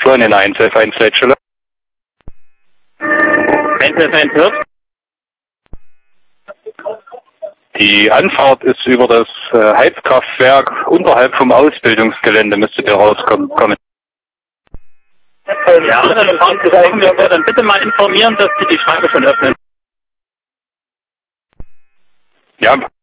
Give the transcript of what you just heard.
schon in 1F1 Leitstelle. 1F1 hört. Die Anfahrt ist über das Heizkraftwerk unterhalb vom Ausbildungsgelände, müsstet ihr rauskommen. Ja, dann fahren Sie da, dann bitte mal informieren, dass Sie die Scheibe schon öffnen. Ja.